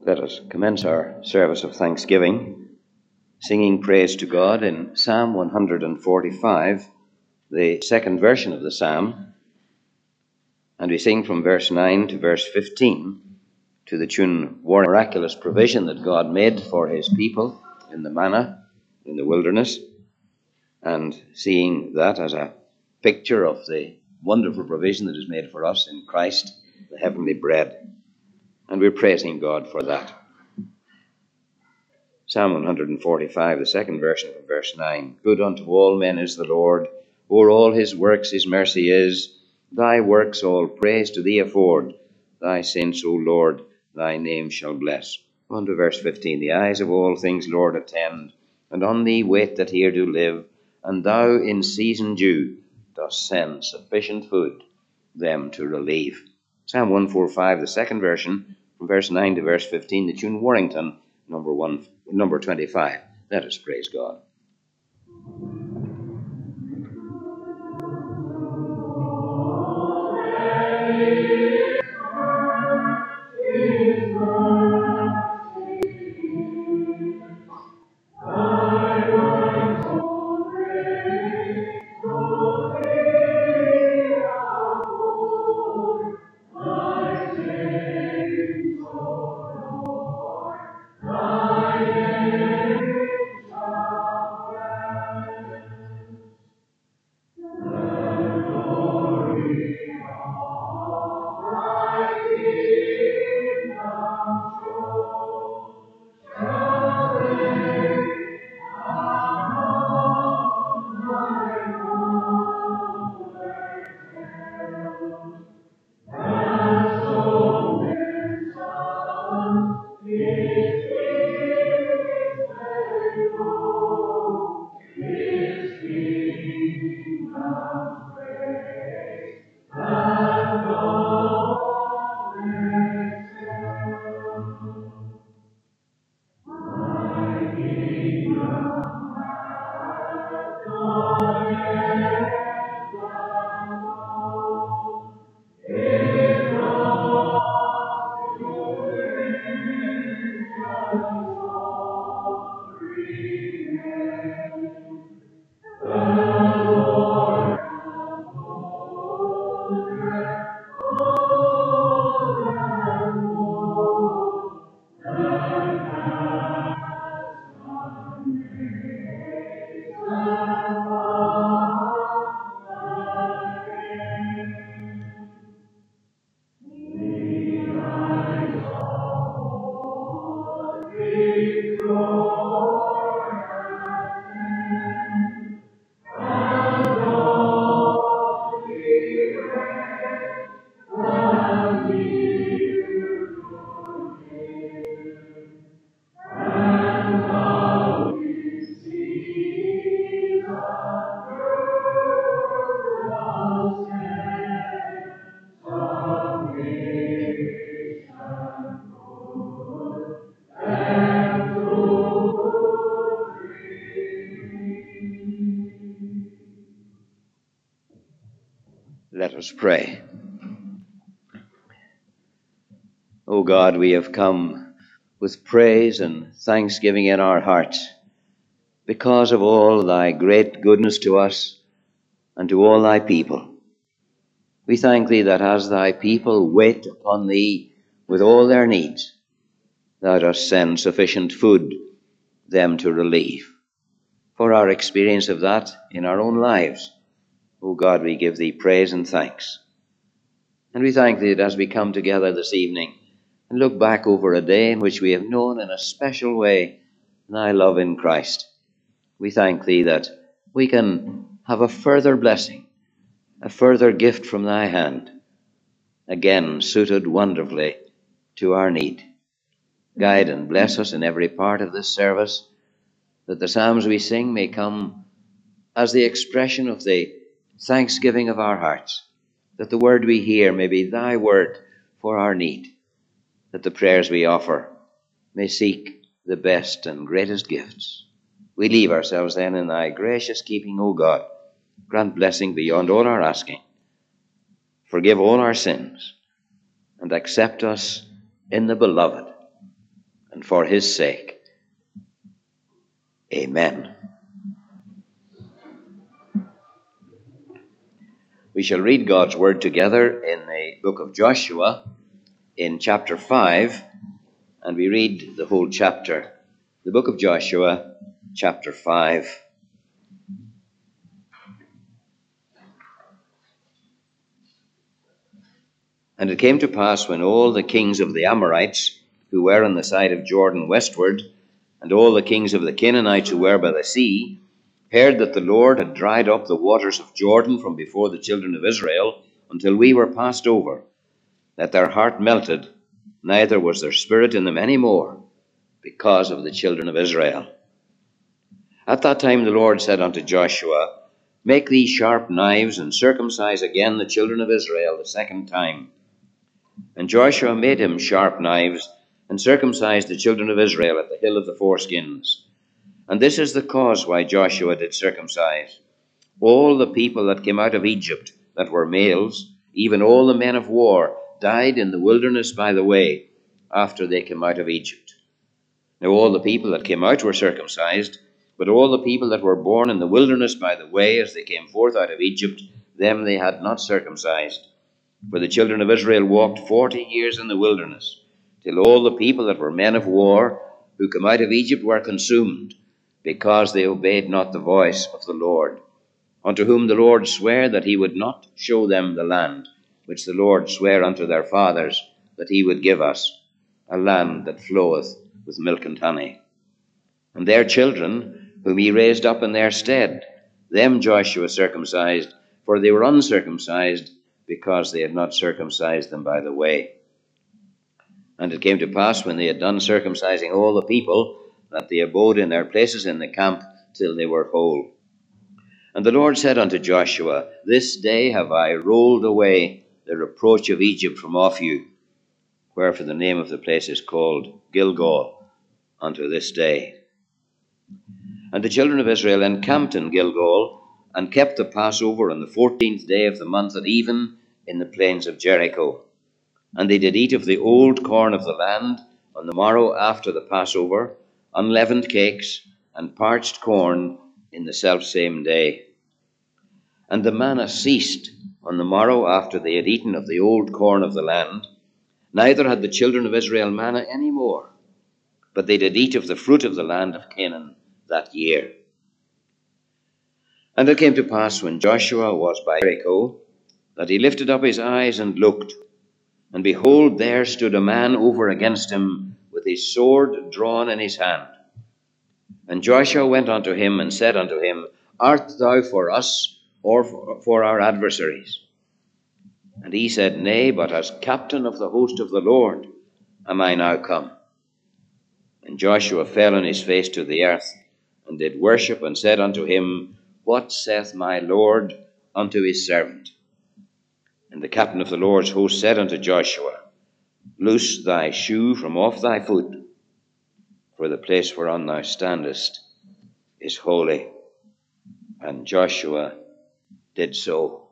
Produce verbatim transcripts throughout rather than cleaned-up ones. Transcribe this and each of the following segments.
Let us commence our service of thanksgiving, singing praise to God in Psalm one forty-five, the second version of the psalm, and we sing from verse nine to verse fifteen to the tune "Miraculous Provision that God made for his people in the manna in the wilderness," and seeing that as a picture of the wonderful provision that is made for us in Christ, the heavenly bread. And we're praising God for that. Psalm one forty-five, the second version from verse nine. Good unto all men is the Lord, o'er all his works his mercy is. Thy works all praise to thee afford. Thy saints, O Lord, thy name shall bless. On to verse fifteen. The eyes of all things, Lord, attend, and on thee wait that here do live, and thou in season due dost send sufficient food them to relieve. Psalm one forty-five, the second version, from verse nine to verse fifteen, the tune Warrington, number one, number twenty-five. Let us praise God. Let us pray. O God, we have come with praise and thanksgiving in our hearts because of all thy great goodness to us and to all thy people. We thank thee that as thy people wait upon thee with all their needs, thou dost send sufficient food them to relieve. For our experience of that in our own lives, O God, we give thee praise and thanks. And we thank thee that as we come together this evening and look back over a day in which we have known in a special way thy love in Christ, we thank thee that we can have a further blessing, a further gift from thy hand, again suited wonderfully to our need. Guide and bless us in every part of this service, that the psalms we sing may come as the expression of the thanksgiving of our hearts, that the word we hear may be thy word for our need, that the prayers we offer may seek the best and greatest gifts. We leave ourselves then in thy gracious keeping, O God. Grant blessing beyond all our asking. Forgive all our sins, and accept us in the beloved, and for his sake. Amen. We shall read God's word together in the book of Joshua in chapter five, and we read the whole chapter. The book of Joshua, chapter five. And it came to pass, when all the kings of the Amorites, who were on the side of Jordan westward, and all the kings of the Canaanites who were by the sea, heard that the Lord had dried up the waters of Jordan from before the children of Israel, until we were passed over, that their heart melted, neither was there spirit in them any more, because of the children of Israel. At that time the Lord said unto Joshua, Make thee sharp knives, and circumcise again the children of Israel the second time. And Joshua made him sharp knives, and circumcised the children of Israel at the hill of the foreskins. And this is the cause why Joshua did circumcise all the people that came out of Egypt, that were males, even all the men of war, died in the wilderness by the way, after they came out of Egypt. Now all the people that came out were circumcised, but all the people that were born in the wilderness by the way, as they came forth out of Egypt, them they had not circumcised. For the children of Israel walked forty years in the wilderness, till all the people that were men of war, who came out of Egypt, were consumed, because they obeyed not the voice of the Lord, unto whom the Lord sware that he would not show them the land, which the Lord sware unto their fathers, that he would give us, a land that floweth with milk and honey. And their children, whom he raised up in their stead, them Joshua circumcised, for they were uncircumcised, because they had not circumcised them by the way. And it came to pass, when they had done circumcising all the people, that they abode in their places in the camp till they were whole. And the Lord said unto Joshua, This day have I rolled away the reproach of Egypt from off you, wherefore the name of the place is called Gilgal unto this day. And the children of Israel encamped in Gilgal, and kept the Passover on the fourteenth day of the month at even, in the plains of Jericho. And they did eat of the old corn of the land on the morrow after the Passover, unleavened cakes, and parched corn in the selfsame day. And the manna ceased on the morrow after they had eaten of the old corn of the land, neither had the children of Israel manna any more, but they did eat of the fruit of the land of Canaan that year. And it came to pass, when Joshua was by Jericho, that he lifted up his eyes and looked, and behold, there stood a man over against him, with his sword drawn in his hand. And Joshua went unto him, and said unto him, Art thou for us, or for our adversaries? And he said, Nay, but as captain of the host of the Lord am I now come. And Joshua fell on his face to the earth, and did worship, and said unto him, What saith my Lord unto his servant? And the captain of the Lord's host said unto Joshua, Loose thy shoe from off thy foot, for the place whereon thou standest is holy. And Joshua did so.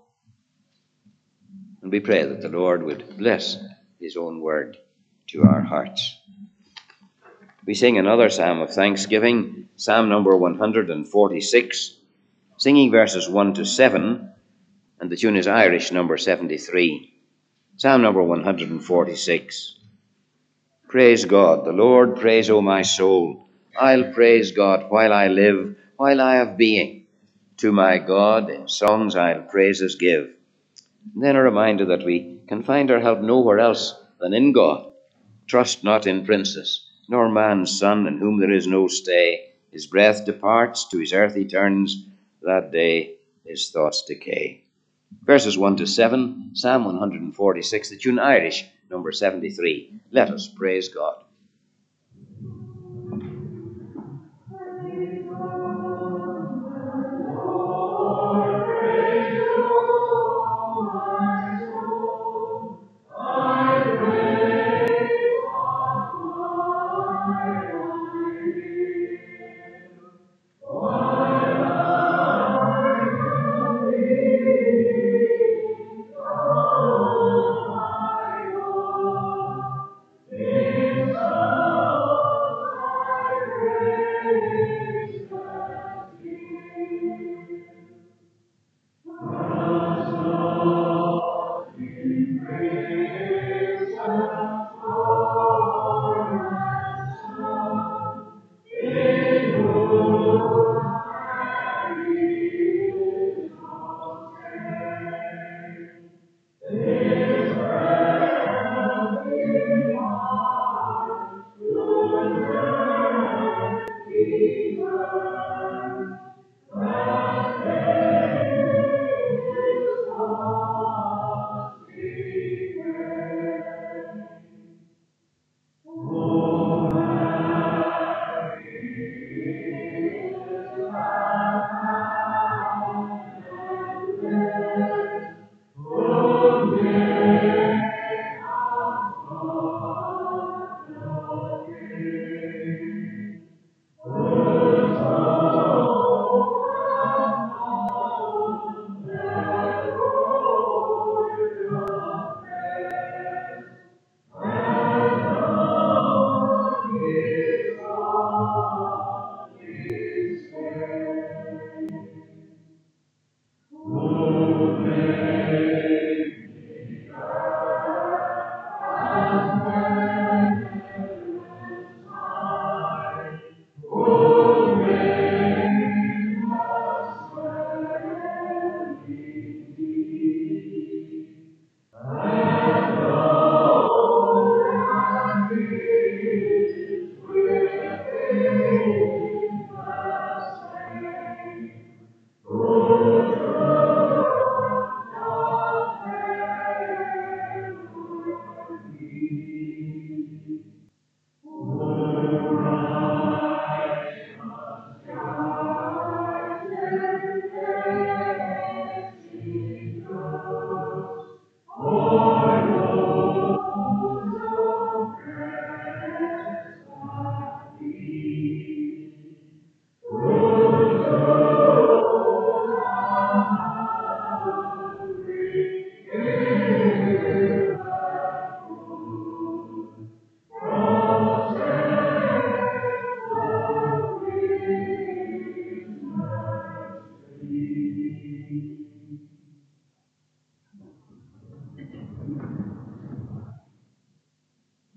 And we pray that the Lord would bless his own word to our hearts. We sing another psalm of thanksgiving, Psalm number one hundred forty-six, singing verses one to seven, and the tune is Irish, number seventy-three. Psalm number one hundred forty-six. Praise God, the Lord praise, O my soul. I'll praise God while I live, while I have being. To my God in songs I'll praises give. And then a reminder that we can find our help nowhere else than in God. Trust not in princes, nor man's son, in whom there is no stay. His breath departs, to his earth he turns, that day his thoughts decay. Verses one to seven, Psalm one hundred forty-six, the tune Irish, number seventy-three. Let us praise God. In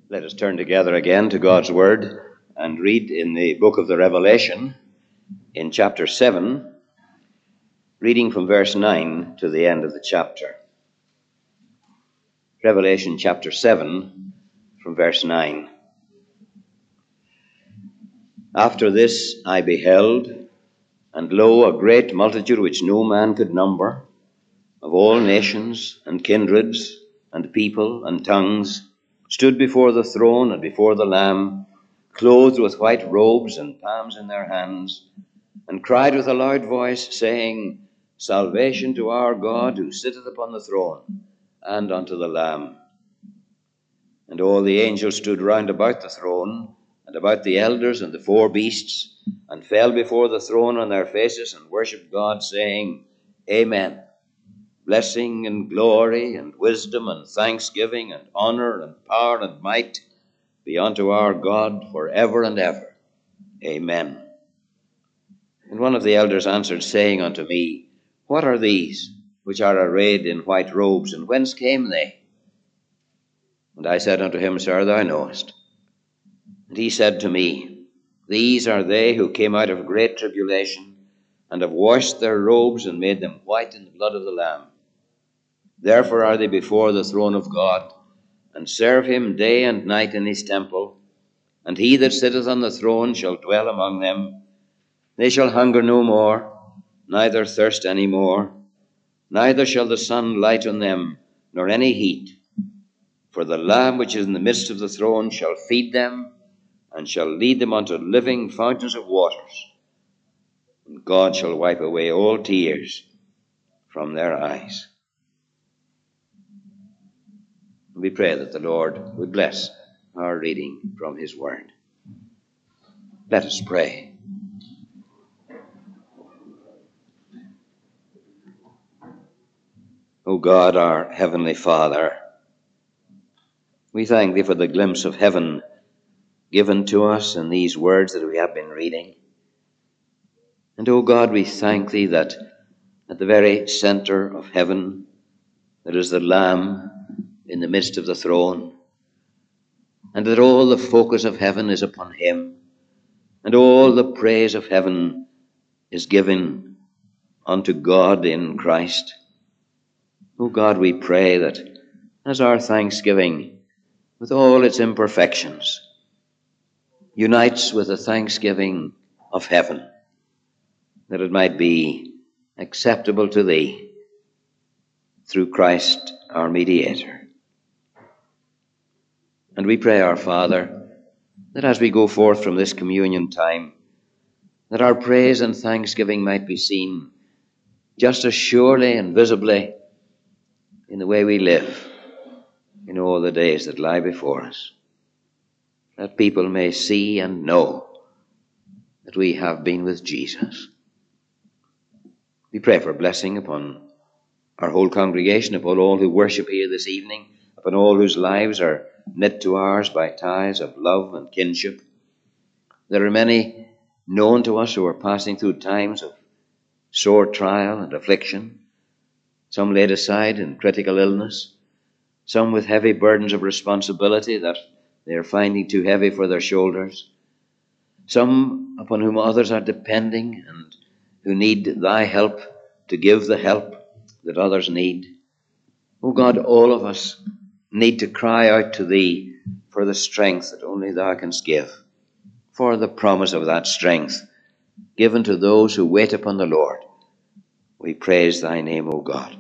Let us turn together again to God's Word and read in the book of the Revelation in chapter seven, reading from verse nine to the end of the chapter. Revelation chapter seven, from verse nine. After this I beheld, and lo, a great multitude which no man could number, of all nations and kindreds and people and tongues, stood before the throne and before the Lamb, clothed with white robes and palms in their hands, and cried with a loud voice, saying, Salvation to our God who sitteth upon the throne, and unto the Lamb. And all the angels stood round about the throne, and about the elders and the four beasts, and fell before the throne on their faces, and worshipped God, saying, Amen. Blessing and glory and wisdom and thanksgiving and honor and power and might be unto our God for ever and ever. Amen. And one of the elders answered, saying unto me, What are these which are arrayed in white robes, and whence came they? And I said unto him, Sir, thou knowest. And he said to me, These are they who came out of great tribulation, and have washed their robes and made them white in the blood of the Lamb. Therefore are they before the throne of God, and serve him day and night in his temple. And he that sitteth on the throne shall dwell among them. They shall hunger no more, neither thirst any more. Neither shall the sun light on them, nor any heat. For the Lamb which is in the midst of the throne shall feed them, and shall lead them unto living fountains of waters. And God shall wipe away all tears from their eyes. We pray that the Lord would bless our reading from his word. Let us pray. O God, our heavenly Father, we thank thee for the glimpse of heaven given to us in these words that we have been reading. And, O God, we thank thee that at the very center of heaven there is the Lamb in the midst of the throne, and that all the focus of heaven is upon him, and all the praise of heaven is given unto God in Christ. O God, we pray that as our thanksgiving, with all its imperfections, unites with the thanksgiving of heaven, that it might be acceptable to thee through Christ our mediator. And we pray, our Father, that as we go forth from this communion time, that our praise and thanksgiving might be seen just as surely and visibly in the way we live in all the days that lie before us, that people may see and know that we have been with Jesus. We pray for blessing upon our whole congregation, upon all who worship here this evening, upon all whose lives are knit to ours by ties of love and kinship. There are many known to us who are passing through times of sore trial and affliction, some laid aside in critical illness, some with heavy burdens of responsibility that they are finding too heavy for their shoulders, some upon whom others are depending and who need thy help to give the help that others need. O God, all of us need to cry out to thee for the strength that only thou canst give, for the promise of that strength given to those who wait upon the Lord. We praise thy name, O God.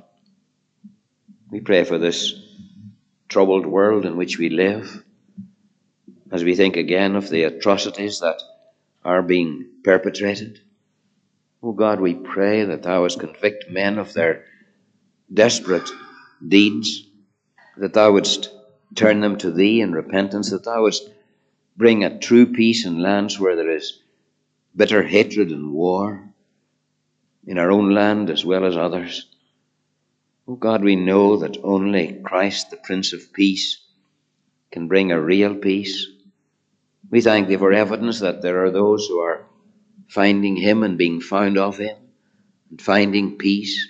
We pray for this troubled world in which we live, as we think again of the atrocities that are being perpetrated. O God, we pray that thou wouldst convict men of their desperate deeds, that thou wouldst turn them to thee in repentance, that thou wouldst bring a true peace in lands where there is bitter hatred and war, in our own land as well as others. O God, we know that only Christ, the Prince of Peace, can bring a real peace. We thank thee for evidence that there are those who are finding him and being found of him and finding peace.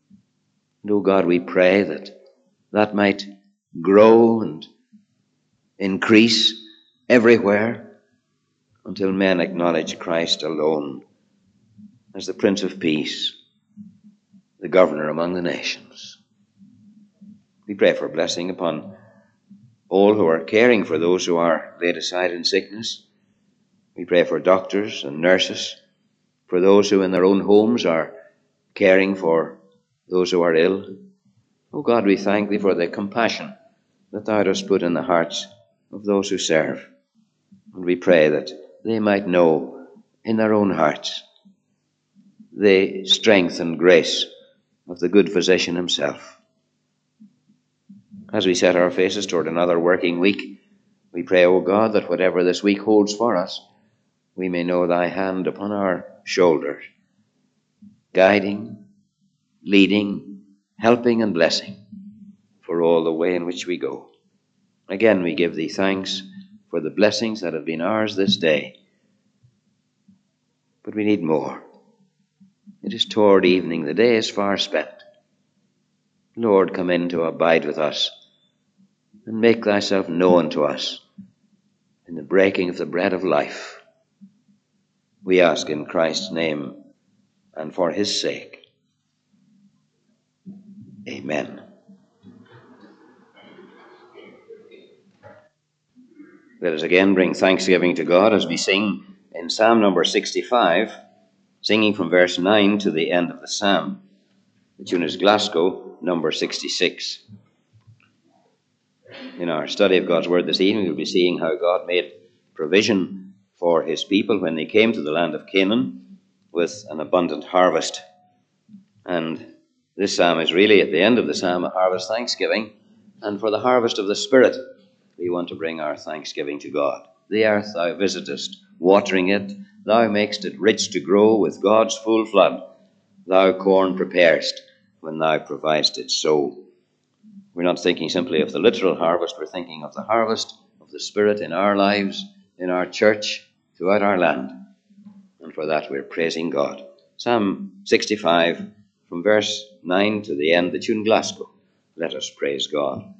And, O God, we pray that that might grow and increase everywhere until men acknowledge Christ alone as the Prince of Peace, the governor among the nations. We pray for blessing upon all who are caring for those who are laid aside in sickness. We pray for doctors and nurses, for those who in their own homes are caring for those who are ill. O God, we thank thee for the compassion that thou dost put in the hearts of those who serve. And we pray that they might know in their own hearts the strength and grace of the good physician himself. As we set our faces toward another working week, we pray, O God, that whatever this week holds for us, we may know thy hand upon our shoulders, guiding, leading, helping, and blessing for all the way in which we go. Again, we give thee thanks for the blessings that have been ours this day. But we need more. It is toward evening. The day is far spent. Lord, come in to abide with us and make thyself known to us in the breaking of the bread of life. We ask in Christ's name and for his sake. Amen. Let us again bring thanksgiving to God as we sing in Psalm number sixty-five, singing from verse nine to the end of the psalm. The tune is Glasgow, number sixty-six. In our study of God's Word this evening, we'll be seeing how God made provision for his people when they came to the land of Canaan with an abundant harvest. And this psalm is really, at the end of the psalm, a harvest thanksgiving. And for the harvest of the Spirit, we want to bring our thanksgiving to God. The earth thou visitest, watering it, thou makest it rich to grow with God's full flood. Thou corn preparest when thou providest it sow. We're not thinking simply of the literal harvest, we're thinking of the harvest of the Spirit in our lives, in our church, throughout our land. And for that we're praising God. Psalm sixty-five, from verse nine to the end, the tune Glasgow. Let us praise God.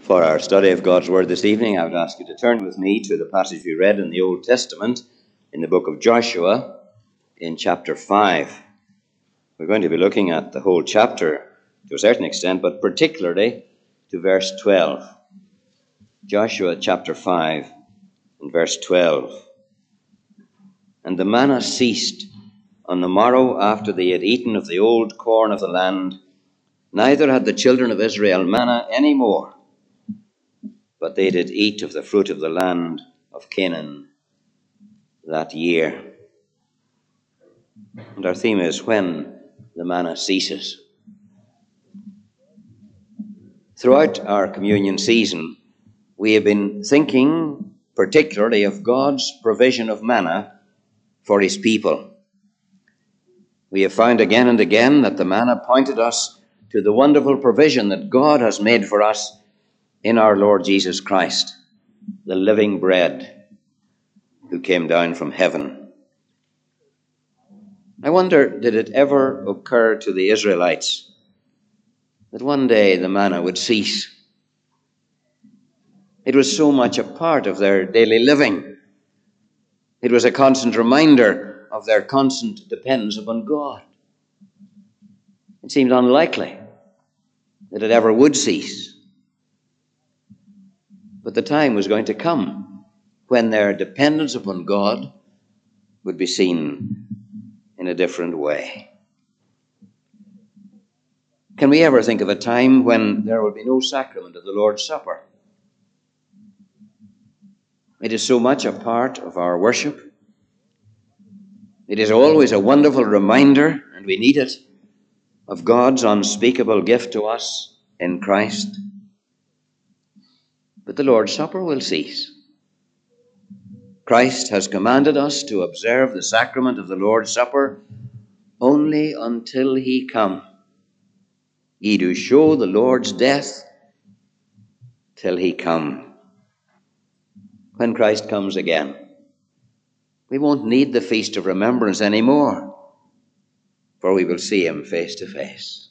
For our study of God's Word this evening, I would ask you to turn with me to the passage we read in the Old Testament in the book of Joshua in chapter five. We're going to be looking at the whole chapter to a certain extent, but particularly to verse twelve. Joshua chapter five and verse twelve. And the manna ceased on the morrow after they had eaten of the old corn of the land, neither had the children of Israel manna any more, but they did eat of the fruit of the land of Canaan that year. And our theme is when the manna ceases. Throughout our communion season, we have been thinking particularly of God's provision of manna for his people. We have found again and again that the manna pointed us to the wonderful provision that God has made for us in our Lord Jesus Christ, the living bread who came down from heaven. I wonder, did it ever occur to the Israelites that one day the manna would cease? It was so much a part of their daily living. It was a constant reminder of their constant dependence upon God. It seemed unlikely that it ever would cease. But the time was going to come when their dependence upon God would be seen in a different way. Can we ever think of a time when there will be no sacrament of the Lord's Supper? It is so much a part of our worship. It is always a wonderful reminder, and we need it, of God's unspeakable gift to us in Christ. But the Lord's Supper will cease. Christ has commanded us to observe the sacrament of the Lord's Supper only until he come. Ye do show the Lord's death till he come. When Christ comes again, we won't need the Feast of Remembrance anymore, for we will see him face to face.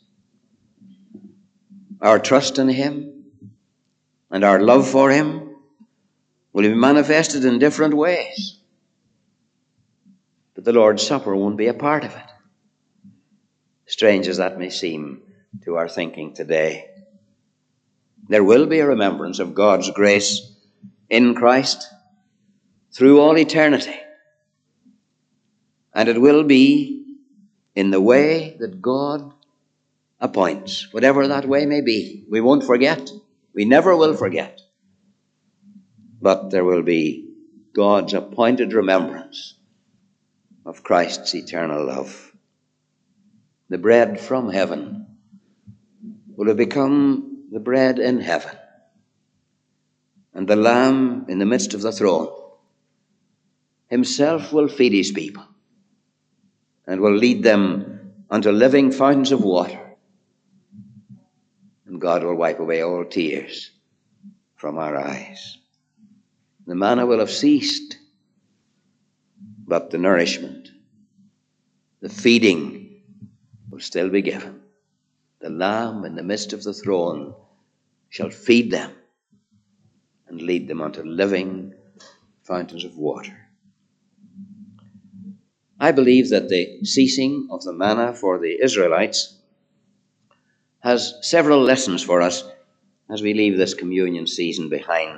Our trust in him and our love for him will be manifested in different ways. But the Lord's Supper won't be a part of it, strange as that may seem to our thinking today. There will be a remembrance of God's grace in Christ through all eternity. And it will be in the way that God appoints, whatever that way may be. We won't forget. We never will forget. But there will be God's appointed remembrance of Christ's eternal love. The bread from heaven will have become the bread in heaven. And the Lamb in the midst of the throne himself will feed his people and will lead them unto living fountains of water. And God will wipe away all tears from our eyes. The manna will have ceased, but the nourishment, the feeding will still be given. The Lamb in the midst of the throne shall feed them and lead them unto living fountains of water. I believe that the ceasing of the manna for the Israelites has several lessons for us as we leave this communion season behind.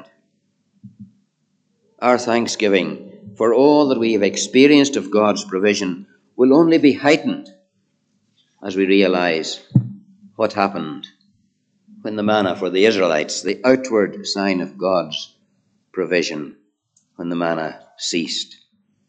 Our thanksgiving for all that we have experienced of God's provision will only be heightened as we realize what happened when the manna for the Israelites, the outward sign of God's provision, when the manna ceased.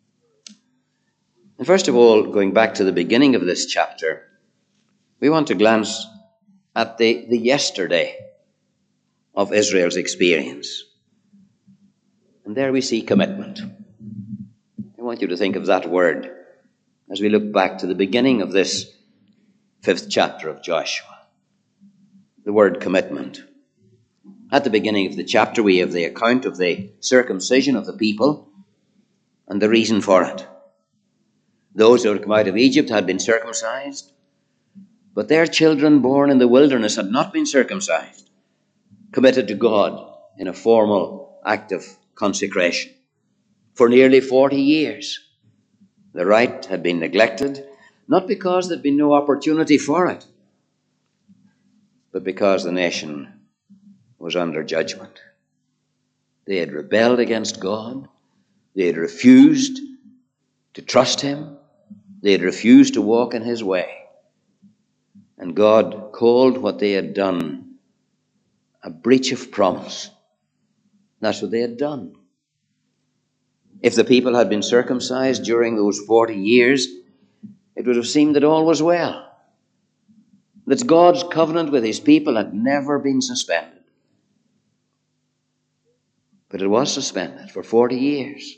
And first of all, going back to the beginning of this chapter, we want to glance at the, the yesterday of Israel's experience. And there we see commitment. I want you to think of that word as we look back to the beginning of this fifth chapter of Joshua. The word commitment. At the beginning of the chapter, we have the account of the circumcision of the people and the reason for it. Those who had come out of Egypt had been circumcised, but their children born in the wilderness had not been circumcised. committed to God in a formal act of consecration. For nearly forty years, the rite had been neglected, not because there'd been no opportunity for it, but because the nation was under judgment. They had rebelled against God. They had refused to trust him. They had refused to walk in his way. And God called what they had done a breach of promise. That's what they had done. If the people had been circumcised during those forty years, it would have seemed that all was well, that God's covenant with his people had never been suspended. But it was suspended for forty years.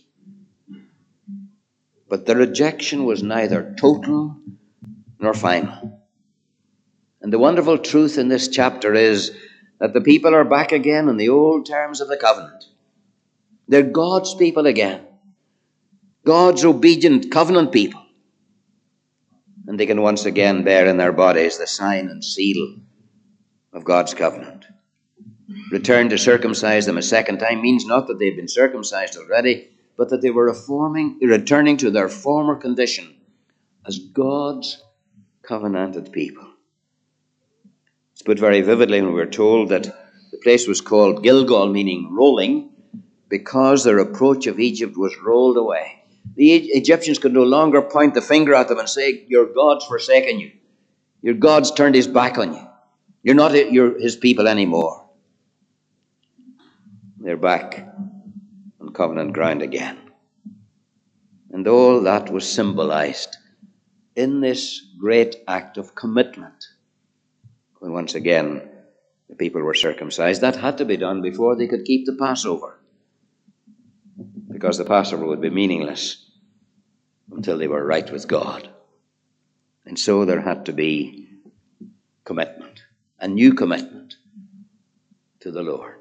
But the rejection was neither total nor final. And the wonderful truth in this chapter is that the people are back again on the old terms of the covenant. They're God's people again. God's obedient covenant people. And they can once again bear in their bodies the sign and seal of God's covenant. Return to circumcise them a second time means not that they've been circumcised already, but that they were reforming, returning to their former condition as God's covenanted people. It's put very vividly when we're told that the place was called Gilgal, meaning rolling, because the reproach of Egypt was rolled away. The Egyptians could no longer point the finger at them and say, your God's forsaken you. Your God's turned his back on you. You're not his people anymore. They're back on covenant ground again. And all that was symbolized in this great act of commitment. When once again the people were circumcised, that had to be done before they could keep the Passover, because the Passover would be meaningless until they were right with God. And so there had to be commitment, a new commitment to the Lord.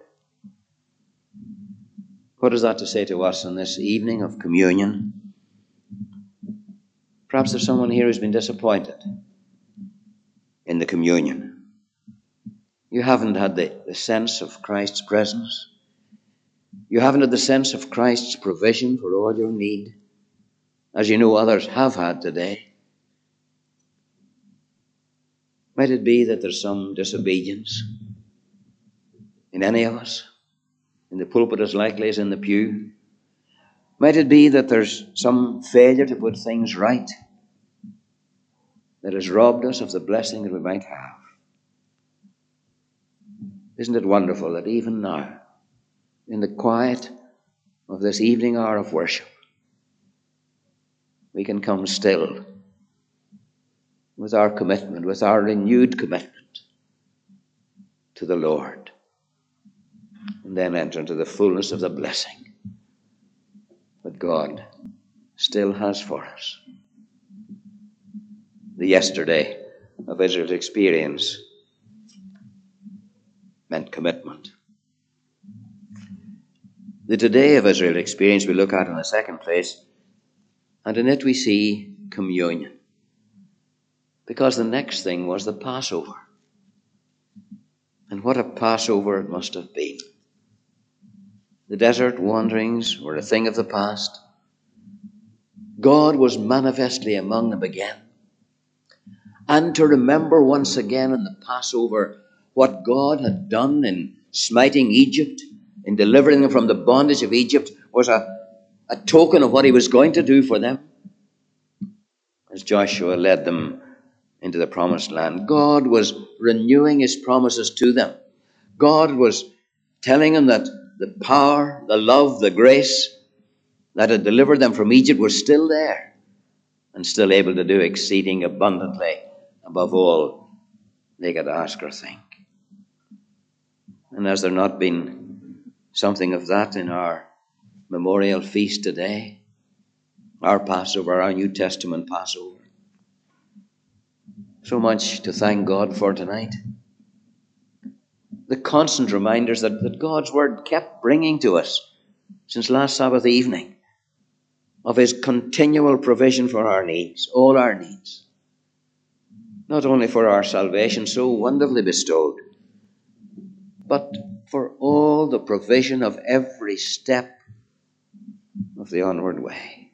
What is that to say to us on this evening of communion? Perhaps there's someone here who's been disappointed in the communion. You haven't had the, the sense of Christ's presence. You haven't had the sense of Christ's provision for all your need, as you know others have had today. Might it be that there's some disobedience in any of us, in the pulpit as likely as in the pew? Might it be that there's some failure to put things right that has robbed us of the blessing that we might have? Isn't it wonderful that even now, in the quiet of this evening hour of worship, we can come still with our commitment, with our renewed commitment to the Lord, and then enter into the fullness of the blessing that God still has for us. The yesterday of Israel's experience meant commitment. The today of Israel's experience we look at in the second place, and in it we see communion. Because the next thing was the Passover. And what a Passover it must have been. The desert wanderings were a thing of the past. God was manifestly among them again. And to remember once again in the Passover what God had done in smiting Egypt, in delivering them from the bondage of Egypt, was a, a token of what he was going to do for them as Joshua led them into the promised land. God was renewing his promises to them. God was telling them that the power, the love, the grace that had delivered them from Egypt was still there and still able to do exceeding abundantly above all they could ask or think. And has there not been something of that in our memorial feast today? Our Passover, our New Testament Passover. So much to thank God for tonight. The constant reminders that, that God's Word kept bringing to us since last Sabbath evening of his continual provision for our needs, all our needs. Not only for our salvation, so wonderfully bestowed, but all the provision of every step of the onward way.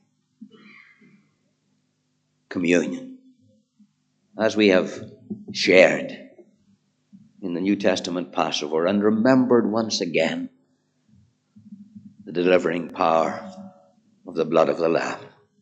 Communion. As we have shared in the New Testament Passover and remembered once again the delivering power of the blood of the Lamb.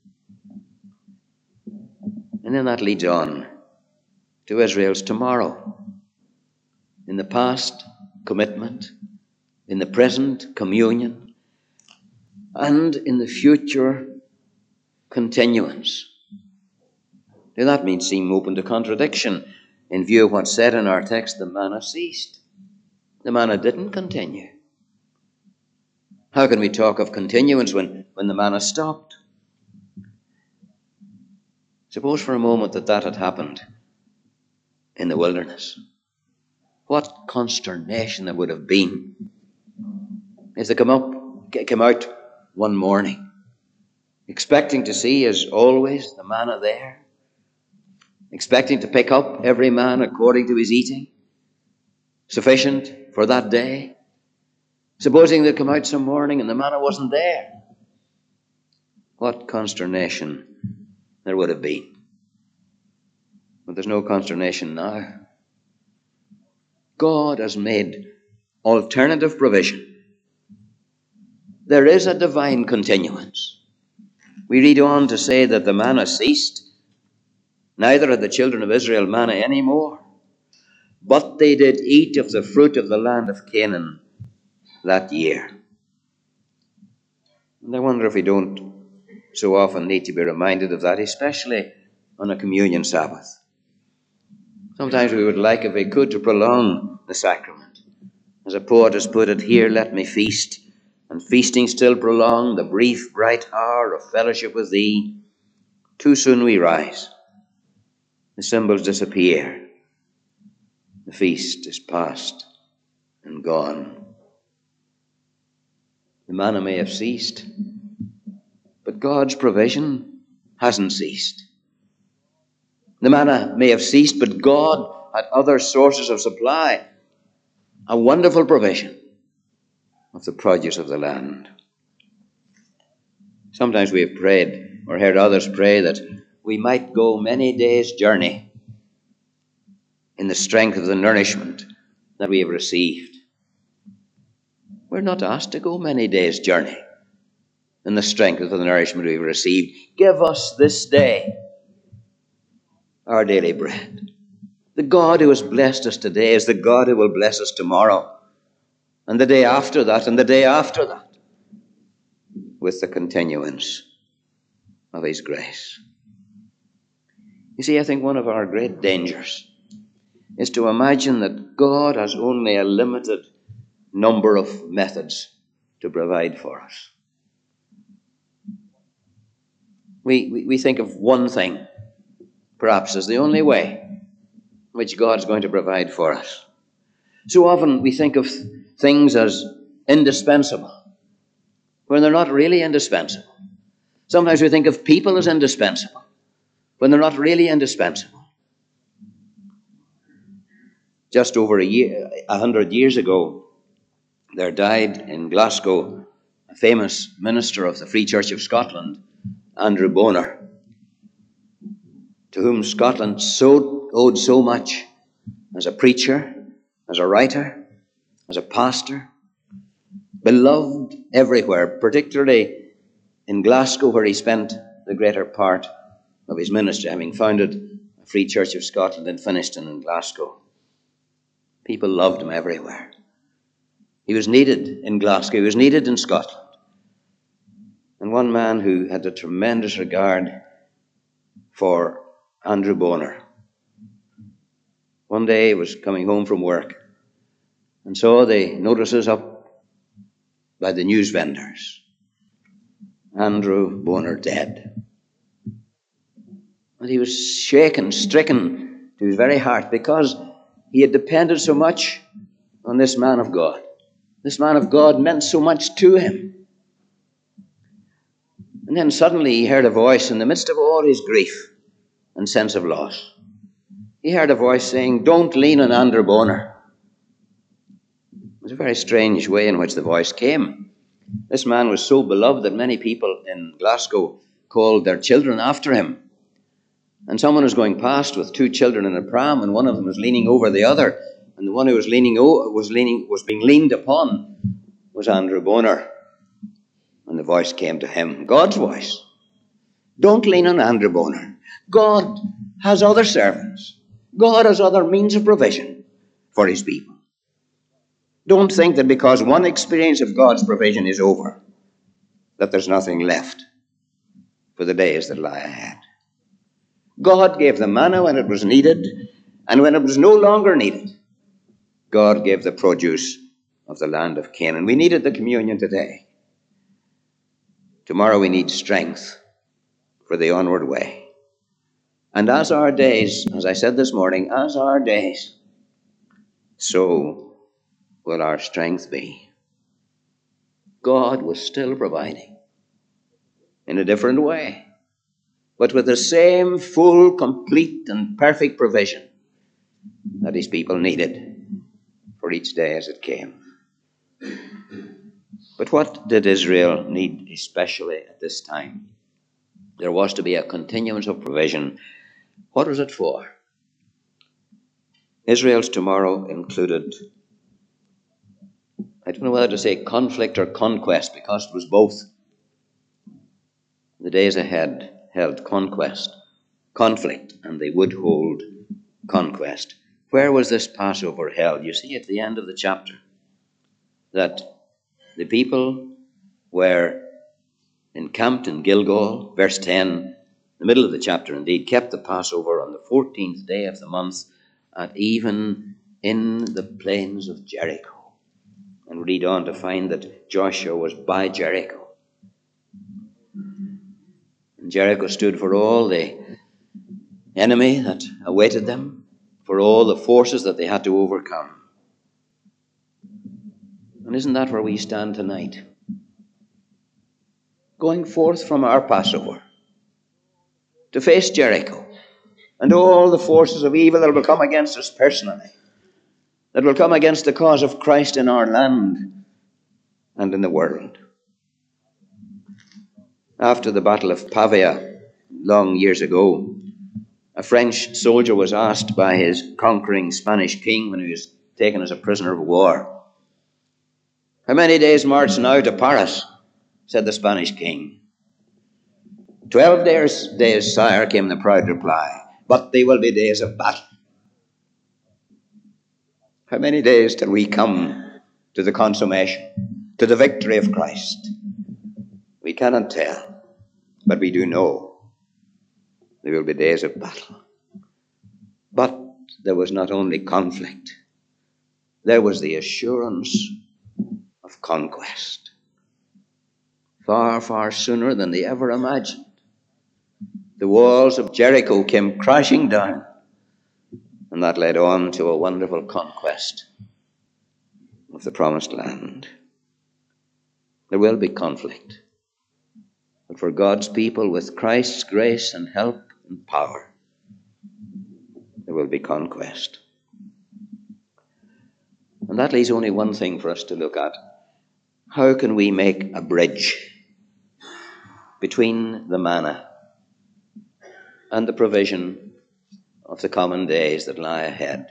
And then that leads on to Israel's tomorrow. In the past, commitment. In the present, communion. And in the future, continuance. Now that means seem open to contradiction. In view of what's said in our text, the manna ceased. The manna didn't continue. How can we talk of continuance when, when the manna stopped? Suppose for a moment that that had happened in the wilderness. What consternation there would have been if they come up, came out one morning, expecting to see, as always, the manna there, expecting to pick up every man according to his eating, sufficient for that day. Supposing they'd come out some morning and the manna wasn't there. What consternation there would have been. But there's no consternation now. God has made alternative provision. There is a divine continuance. We read on to say that the manna ceased. Neither had the children of Israel manna any more, but they did eat of the fruit of the land of Canaan that year. And I wonder if we don't so often need to be reminded of that, especially on a communion Sabbath. Sometimes we would like, if we could, to prolong the sacrament. As a poet has put it, here let me feast, and feasting still prolong the brief, bright hour of fellowship with thee. Too soon we rise. The symbols disappear. The feast is past and gone. The manna may have ceased, but God's provision hasn't ceased. The manna may have ceased, but God had other sources of supply. A wonderful provision of the produce of the land. Sometimes we have prayed or heard others pray that we might go many days' journey in the strength of the nourishment that we have received. We're not asked to go many days' journey in the strength of the nourishment we've received. Give us this day our daily bread. The God who has blessed us today is the God who will bless us tomorrow, and the day after that, and the day after that, with the continuance of his grace. You see, I think one of our great dangers is to imagine that God has only a limited number of methods to provide for us. We, we, we think of one thing, perhaps, as the only way in which God's going to provide for us. So often we think of things as indispensable, when they're not really indispensable. Sometimes we think of people as indispensable, when they're not really indispensable. Just over a year, a hundred years ago, there died in Glasgow a famous minister of the Free Church of Scotland, Andrew Bonar, to whom Scotland so owed so much as a preacher, as a writer, as a pastor, beloved everywhere, particularly in Glasgow, where he spent the greater part of his ministry, having founded a Free Church of Scotland in Finnieston in Glasgow. People loved him everywhere. He was needed in Glasgow. He was needed in Scotland. And one man who had a tremendous regard for Andrew Bonar, one day he was coming home from work and saw the notices up by the news vendors. Andrew Bonar dead. And he was shaken, stricken to his very heart, because he had depended so much on this man of God. This man of God meant so much to him. And then suddenly he heard a voice in the midst of all his grief and sense of loss. He heard a voice saying, "Don't lean on Andrew Bonar. was a very strange way in which the voice came. This man was so beloved that many people in Glasgow called their children after him. And someone was going past with two children in a pram, and one of them was leaning over the other, and the one who was leaning o- was leaning was being leaned upon was Andrew Bonar. And the voice came to him, God's voice. Don't lean on Andrew Bonar. God has other servants. God has other means of provision for his people. Don't think that because one experience of God's provision is over, that there's nothing left for the days that lie ahead. God gave the manna when it was needed, and when it was no longer needed, God gave the produce of the land of Canaan. We needed the communion today. Tomorrow we need strength for the onward way. And as our days, as I said this morning, as our days, so will our strength be. God was still providing in a different way, but with the same full, complete, and perfect provision that his people needed for each day as it came. But what did Israel need especially at this time? There was to be a continuance of provision. What was it for? Israel's tomorrow included, I don't know whether to say conflict or conquest, because it was both. The days ahead held conquest, conflict, and they would hold conquest. Where was this Passover held? You see at the end of the chapter that the people were encamped in Gilgal, verse ten, the middle of the chapter indeed, kept the Passover on the fourteenth day of the month at even in the plains of Jericho. And read on to find that Joshua was by Jericho. And Jericho stood for all the enemy that awaited them, for all the forces that they had to overcome. And isn't that where we stand tonight? Going forth from our Passover to face Jericho and all the forces of evil that will come against us personally, that will come against the cause of Christ in our land and in the world. After the Battle of Pavia, long years ago, a French soldier was asked by his conquering Spanish king when he was taken as a prisoner of war, "How many days' march now to Paris?" said the Spanish king. Twelve days, days, sire, came the proud reply, but they will be days of battle. How many days till we come to the consummation, to the victory of Christ? We cannot tell, but we do know there will be days of battle. But there was not only conflict, there was the assurance of conquest. Far, far sooner than they ever imagined, the walls of Jericho came crashing down, and that led on to a wonderful conquest of the promised land. There will be conflict, but for God's people, with Christ's grace and help and power, there will be conquest. And that leaves only one thing for us to look at. How can we make a bridge between the manna and the provision of the common days that lie ahead?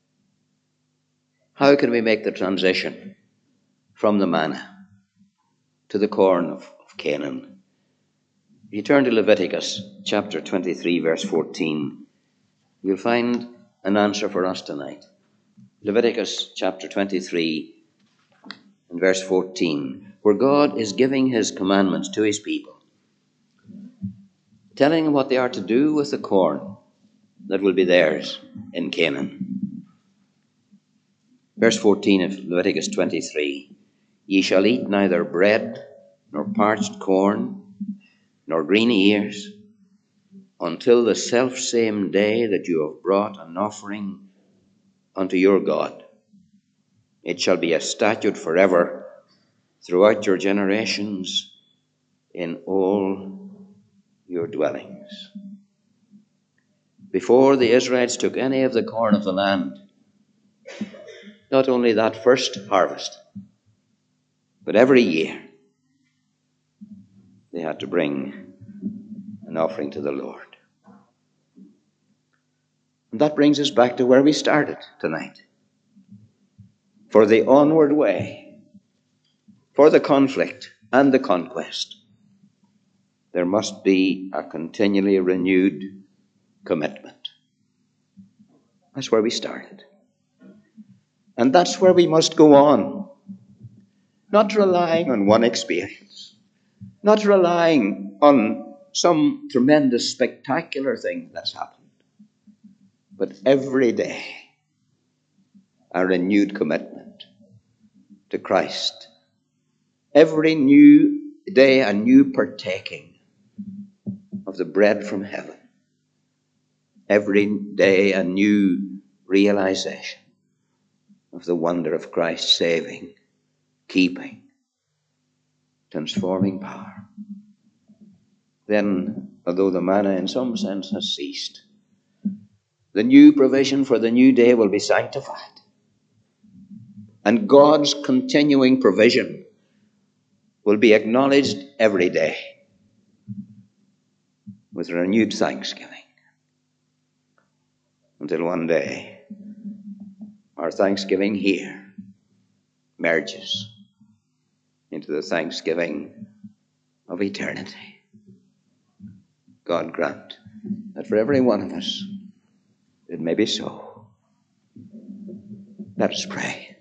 How can we make the transition from the manna to the corn of, of Canaan? If you turn to Leviticus chapter twenty-three, verse fourteen, you'll find an answer for us tonight. Leviticus chapter twenty-three and verse fourteen, where God is giving his commandments to his people, telling them what they are to do with the corn that will be theirs in Canaan. Verse fourteen of Leviticus twenty-three, "Ye shall eat neither bread, nor parched corn, nor green ears, until the selfsame day that you have brought an offering unto your God. It shall be a statute forever throughout your generations in all your dwellings." Before the Israelites took any of the corn of the land, not only that first harvest, but every year they had to bring an offering to the Lord. And that brings us back to where we started tonight. For the onward way, for the conflict and the conquest, there must be a continually renewed commitment. That's where we started. And that's where we must go on, not relying on one experience, not relying on some tremendous, spectacular thing that's happened, but every day a renewed commitment to Christ. Every new day a new partaking of the bread from heaven. Every day a new realization of the wonder of Christ's saving, keeping, transforming power. Then, although the manna in some sense has ceased, the new provision for the new day will be sanctified. And God's continuing provision will be acknowledged every day with renewed thanksgiving. Until one day, our thanksgiving here merges into the thanksgiving of eternity. God grant that for every one of us it may be so. Let us pray.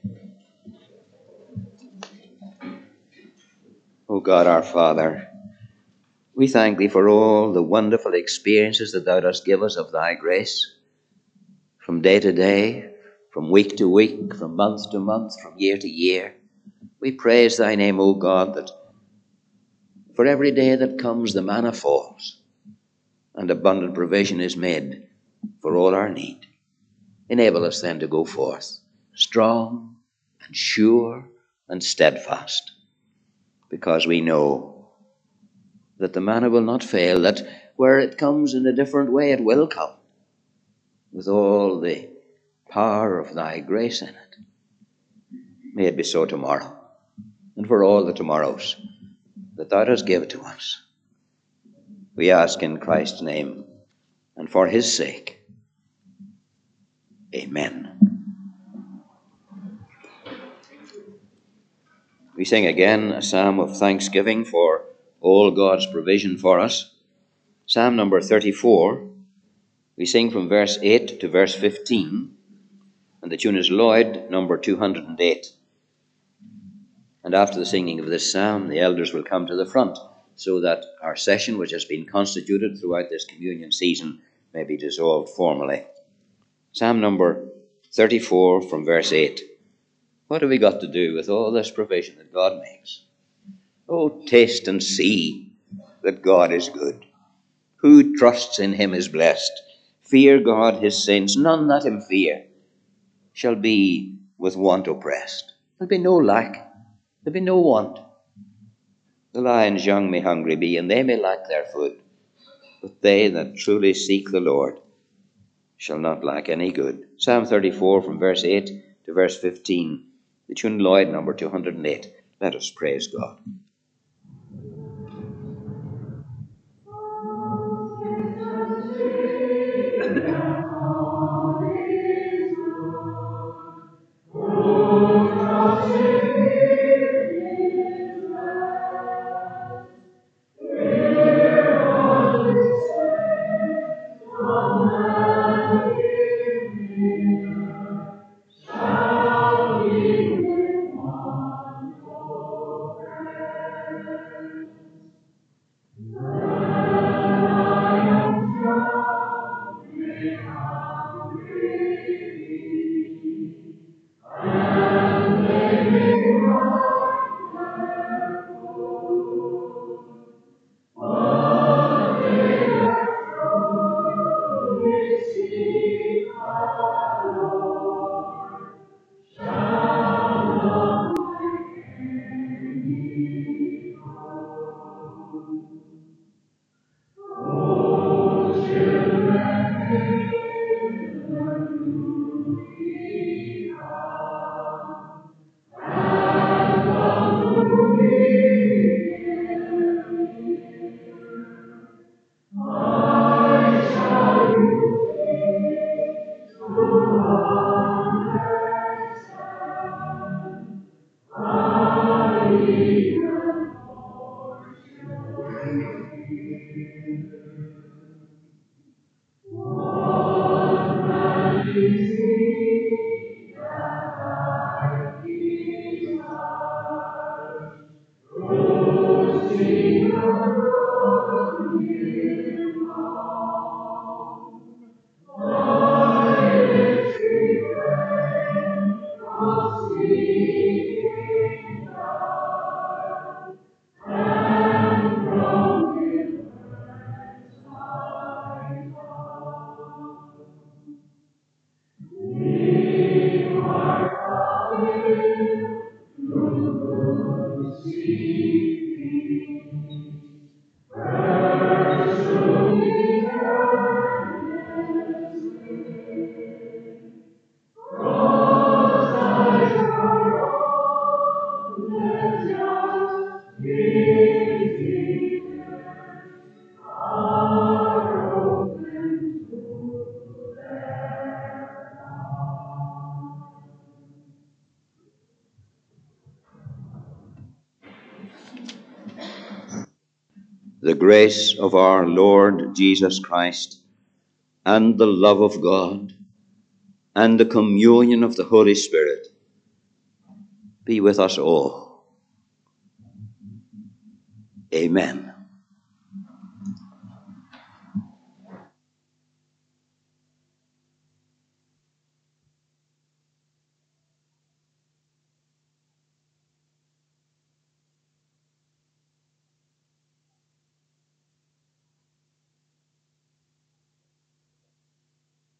O God, our Father, we thank Thee for all the wonderful experiences that Thou dost give us of Thy grace, from day to day, from week to week, from month to month, from year to year. We praise Thy name, O God, that for every day that comes, the manna falls, and abundant provision is made for all our need. Enable us then to go forth, strong and sure and steadfast, because we know that the manna will not fail, that where it comes in a different way, it will come with all the power of Thy grace in it. May it be so tomorrow, and for all the tomorrows that Thou dost give to us. We ask in Christ's name, and for His sake. Amen. We sing again a psalm of thanksgiving for all God's provision for us. Psalm number thirty-four. We sing from verse eight to verse fifteen, and the tune is Lloyd, number two hundred eight. And after the singing of this psalm, the elders will come to the front, so that our session, which has been constituted throughout this communion season, may be dissolved formally. Psalm number thirty-four from verse eight. What have we got to do with all this provision that God makes? Oh, taste and see that God is good. Who trusts in Him is blessed. Fear God, His saints. None that Him fear shall be with want oppressed. There'll be no lack. There'll be no want. The lions young may hungry be, and they may lack their food. But they that truly seek the Lord shall not lack any good. Psalm thirty-four from verse eight to verse fifteen. The tune Lloyd, number two hundred eight. Let us praise God. The grace of our Lord Jesus Christ, and the love of God, and the communion of the Holy Spirit be with us all. Amen.